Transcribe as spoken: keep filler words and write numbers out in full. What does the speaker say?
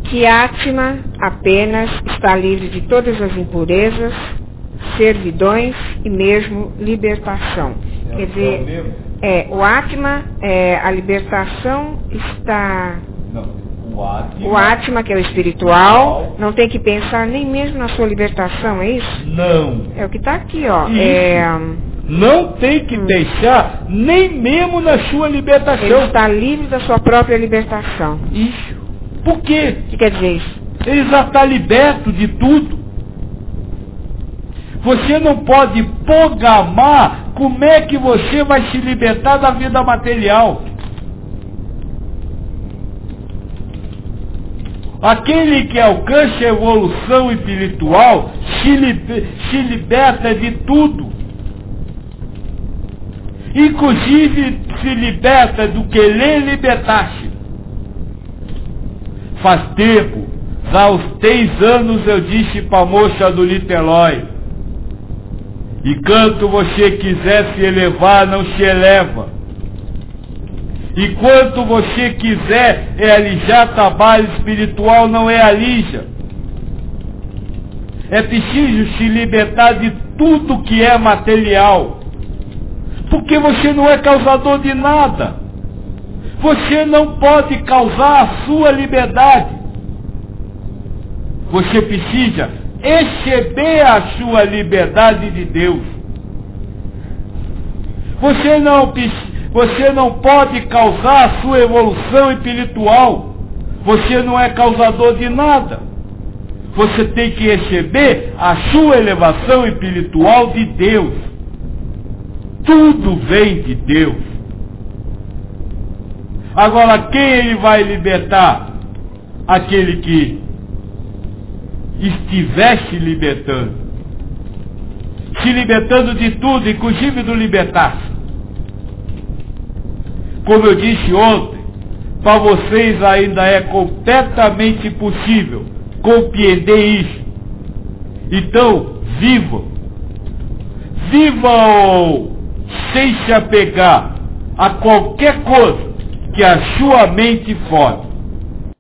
que a Atma apenas está livre de todas as impurezas, servidões e mesmo libertação. É, Quer dizer, é, o Atma, é, a libertação está... Não, o Atma, o Atma, que é o espiritual, não tem que pensar nem mesmo na sua libertação, é isso? Não. É o que está aqui, ó. Isso. É, não tem que hum. deixar nem mesmo na sua libertação. Ele está livre da sua própria libertação. Isso. Por quê? O que quer dizer isso? Ele já está liberto de tudo. Você não pode programar como é que você vai se libertar da vida material. Aquele que alcança a evolução espiritual se, liber, se liberta de tudo. Inclusive se liberta do querer libertar-se. Faz tempo, já aos três anos eu disse para a moça do Niterói: enquanto você quiser se elevar, não se eleva. Enquanto você quiser realizar trabalho espiritual, não realiza. É preciso se libertar de tudo que é material. Porque você não é causador de nada. Você não pode causar a sua liberdade. Você precisa receber a sua liberdade de Deus. Você não, você não pode causar a sua evolução espiritual. Você não é causador de nada. Você tem que receber a sua elevação espiritual de Deus. Tudo vem de Deus. Agora, quem ele vai libertar? Aquele que estivesse libertando. Se libertando de tudo, inclusive do libertar-se. Como eu disse ontem, para vocês ainda é completamente impossível compreender isso. Então, vivam. Vivam sem se apegar a qualquer coisa que a sua mente fode.